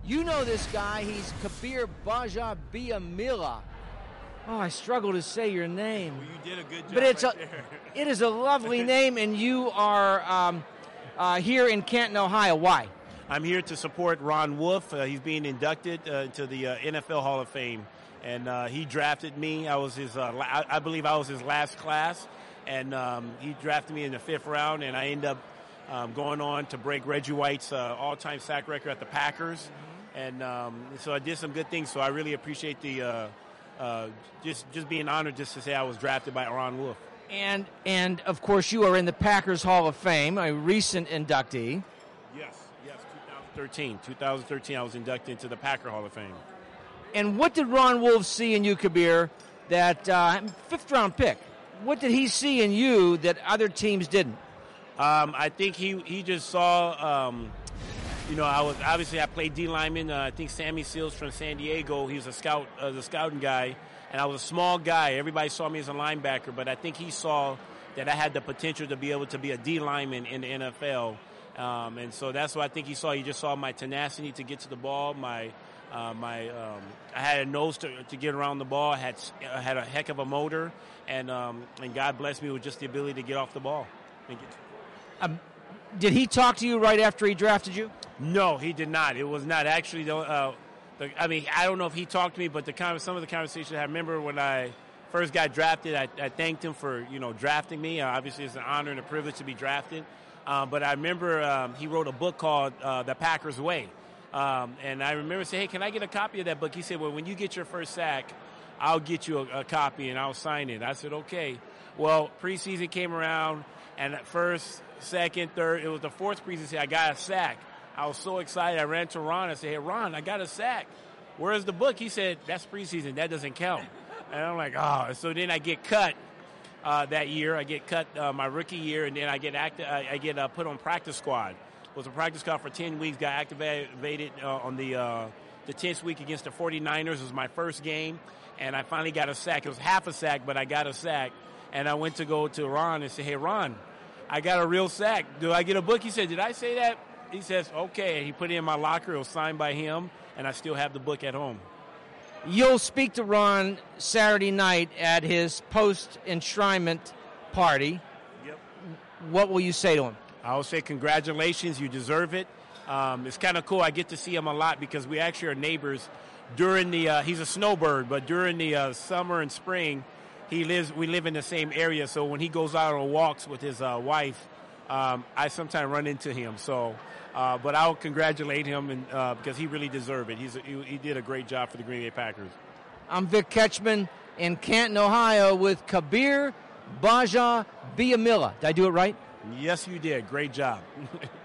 You know this guy. He's Kabir Gbajabiamila. Oh, I struggle to say your name. Well, you did a good job. But But it is a lovely name, and you are here in Canton, Ohio. Why? I'm here to support Ron Wolf. He's being inducted into the NFL Hall of Fame, and he drafted me. I was his. I believe I was his last class, and he drafted me in the 5th round, and I ended up going on to break Reggie White's all-time sack record at the Packers, and so I did some good things. So I really appreciate the just being honored just to say I was drafted by Ron Wolf. And of course you are in the Packers Hall of Fame, a recent inductee. Yes, 2013 I was inducted into the Packer Hall of Fame. And what did Ron Wolf see in you, Kabir, that 5th round pick? What did he see in you that other teams didn't? I think he just saw, I played D lineman. I think Sammy Seals from San Diego. He was a scouting guy, and I was a small guy. Everybody saw me as a linebacker, but I think he saw that I had the potential to be able to be a D lineman in the NFL. And so that's what I think he saw. He just saw my tenacity to get to the ball. I had a nose to get around the ball. I had a heck of a motor, and God blessed me with just the ability to get off the ball. Did he talk to you right after he drafted you? No, he did not. It was not actually. I don't know if he talked to me, but some of the conversations I remember when I first got drafted, I thanked him for drafting me. Obviously, it's an honor and a privilege to be drafted. But I remember he wrote a book called The Packers Way. And I remember saying, hey, can I get a copy of that book? He said, well, when you get your first sack, I'll get you a copy and I'll sign it. I said, okay. Well, preseason came around, and at first, second, third, it was the 4th preseason, I got a sack. I was so excited. I ran to Ron. I said, hey, Ron, I got a sack. Where's the book? He said, that's preseason. That doesn't count. And I'm like, oh. So then I get cut. That year, I get cut my rookie year, and then I get put on practice squad. Was a practice squad for 10 weeks. Got activated on the 10th week against the 49ers. It was my first game, and I finally got a sack. It was half a sack, but I got a sack. And I went to go to Ron and say, hey, Ron, I got a real sack. Do I get a book? He said, did I say that? He says, okay. And he put it in my locker. It was signed by him, and I still have the book at home. You'll speak to Ron Saturday night at his post-enshrinement party. Yep. What will you say to him? I'll say congratulations. You deserve it. It's kind of cool. I get to see him a lot because we actually are neighbors. During the he's a snowbird, but during the summer and spring, we live in the same area. So when he goes out on walks with his wife, I sometimes run into him. So. But I'll congratulate him because he really deserved it. He did a great job for the Green Bay Packers. I'm Vic Ketchman in Canton, Ohio with Kabir Gbajabiamila. Did I do it right? Yes, you did. Great job.